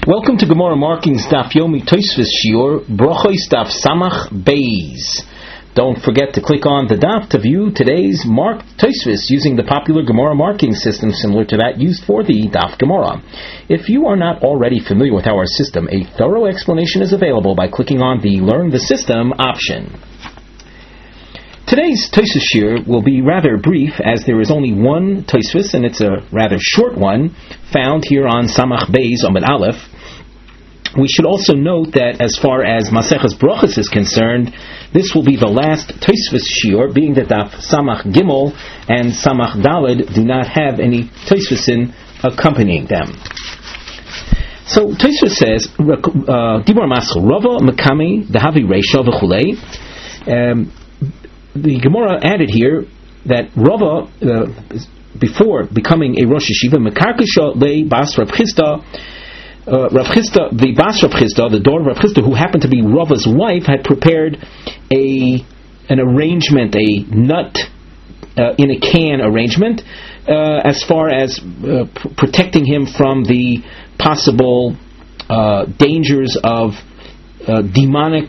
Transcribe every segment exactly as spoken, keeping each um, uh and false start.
Welcome to Gemara Markings Daf Yomi Tosfos Shiur Brochos Daf Samach Beis. Don't forget to click on the daf to view today's marked Tosfos using the popular Gemara marking system similar to that used for the Daf Gemara. If you are not already familiar with our system, a thorough explanation is available by clicking on the Learn the System option. Today's Tosfos Shiur will be rather brief, as there is only one Tosfos, and it's a rather short one, found here on Samach Beis Amud Aleph. We should also note that as far as Maseches Brochos is concerned, this will be the last Tosfos Shiur, being that Daf Samach Gimel and Samach Daled do not have any Tosfosin accompanying them. So Tosfos says, Dibur Maschel Rava Makami Dahavi Reisha V'chulei. The Gemara added here that Rava, uh, before becoming a Rosh Yeshiva, Mekarkisha Le Bas Rav Chisda, Uh, Rav Chisda, the Bas Rav Chisda, the daughter of Rav Chisda, who happened to be Rava's wife, had prepared a an arrangement, a nut uh, in a can arrangement, uh, as far as uh, pr- protecting him from the possible uh, dangers of uh, demonic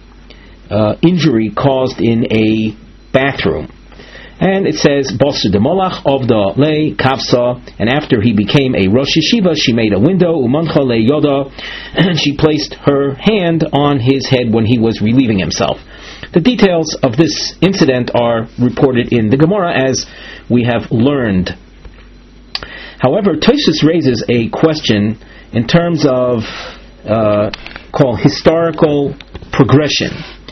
uh, injury caused in a bathroom. And it says, Bosu de Molach of the Le Kavsa, and after he became a Rosh Yeshiva, she made a window, Umancha Le Yoda, and she placed her hand on his head when he was relieving himself. The details of this incident are reported in the Gemara, as we have learned. However, Tosfos raises a question in terms of uh, called historical progression,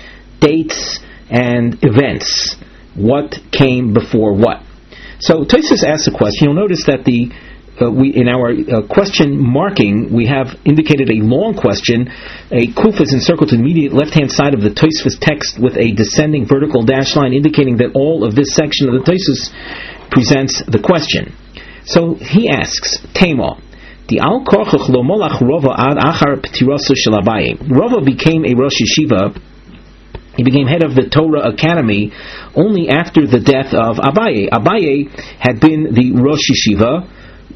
dates and events. What came before what? So Tosfos asks a question. You'll notice that the uh, we in our uh, question marking we have indicated a long question. A kuf is encircled to the immediate left-hand side of the Tosfos text with a descending vertical dash line, indicating that all of this section of the Tosfos presents the question. So he asks, Tema, the al korchach lo molach Rava ad achar p'tiraso shel Abaye. Rava became a Rosh Yeshiva. He became head of the Torah Academy only after the death of Abaye. Abaye had been the Rosh Yeshiva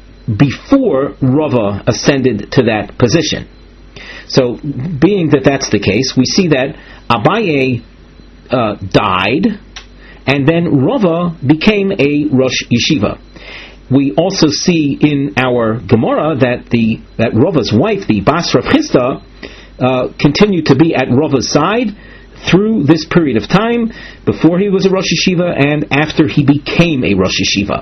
before Rava ascended to that position. So, being that that's the case, we see that Abaye uh, died, and then Rava became a Rosh Yeshiva. We also see in our Gemara that the that Rava's wife, the Bas Rav Chisda, uh, continued to be at Rava's side through this period of time, before he was a Rosh Yeshiva and after he became a Rosh Yeshiva.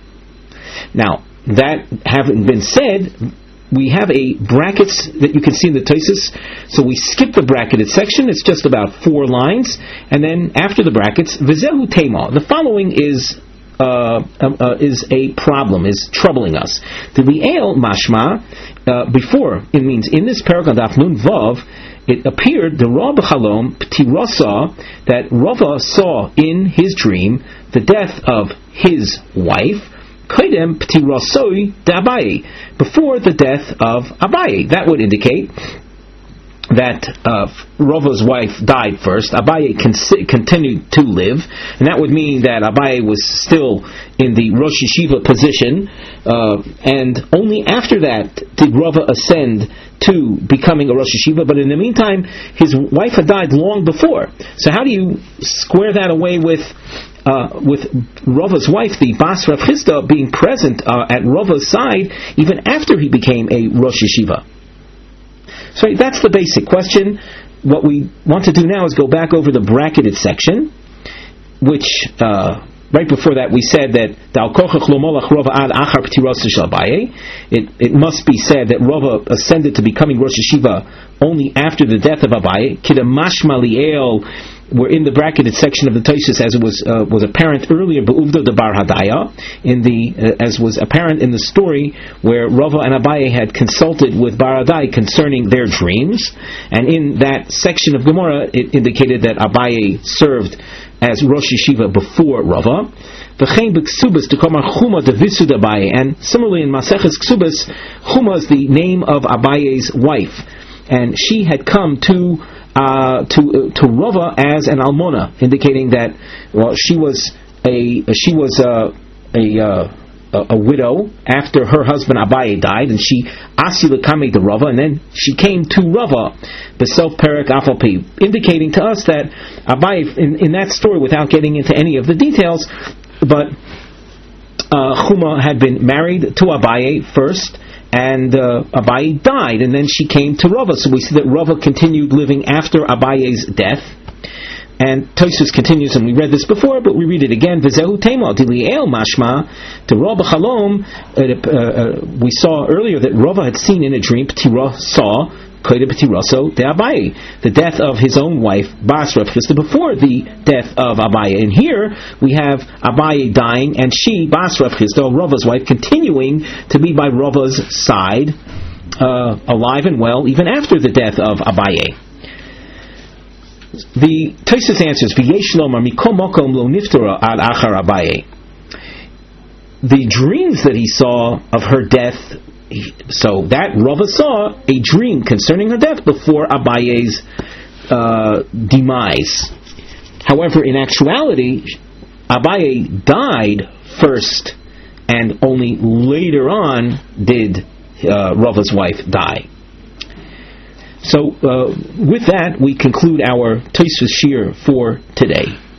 Now, that having been said, we have a brackets that you can see in the Tosfos. So we skip the bracketed section, it's just about four lines, and then after the brackets, V'zehu Tema. The following is uh, uh, is a problem, is troubling us. The Li'el Mashma, uh, before, it means in this paragraph, Daf Nun Vav, it appeared, the Rab Chalom P'tirasa, that Rava saw in his dream the death of his wife, Kaidem P'tirasoi d'Abaye, before the death of Abaye. That would indicate that uh, Rava's wife died first, Abaye con- continued to live, and that would mean that Abaye was still in the Rosh Yeshiva position, uh, and only after that did Rava ascend to becoming a Rosh Yeshiva, but in the meantime, his wife had died long before. So how do you square that away with uh, with Rava's wife, the Bas Rav Chisda, being present uh, at Rava's side even after he became a Rosh Yeshiva? So that's the basic question. What we want to do now is go back over the bracketed section, which uh, right before that we said that it, it must be said that Rava ascended to becoming Rosh Yeshiva only after the death of Abaye. Kidamashma li'el, we're in the bracketed section of the Tosfos, as it was uh, was apparent earlier, Be'uvdo de Bar Hadaya, in the uh, as was apparent in the story where Rava and Abaye had consulted with Bar Hadai concerning their dreams, and in that section of Gemara it indicated that Abaye served as Rosh Yeshiva before Rava. And similarly in Maseches Ksubas, Chuma is the name of Abaye's wife, and she had come to Uh, to uh, to Rava as an almona, indicating that well she was a she was uh, a uh, a, a widow after her husband Abaye died, and she asila kame the Rava, and then she came to Rava, the self perik afalpi, indicating to us that Abaye, in, in that story, without getting into any of the details, but uh, Chuma had been married to Abaye first, and uh, Abaye died, and then she came to Rava. So we see that Rava continued living after Abaye's death. And Tosfos continues, and we read this before, but we read it again. V'zehu tema diliel mashma to Rava Chalom. We saw earlier that Rava had seen in a dream, Ptira saw Kodev Ptiraso de Abaye, the death of his own wife Bas Rav Chisda, before the death of Abaye. And here we have Abaye dying, and she, Bas Rav Chisda, Rava's wife, continuing to be by Rava's side, uh, alive and well, even after the death of Abaye. The Tosfos answers, V'yesh lomar mikom mokom lo niftara ad achar Abaye. The dreams that he saw of her death, so that Rava saw a dream concerning her death before Abaye's uh, demise. However, in actuality, Abaye died first, and only later on did uh, Rava's wife die. So, uh, with that, we conclude our Tosfos Shir for today.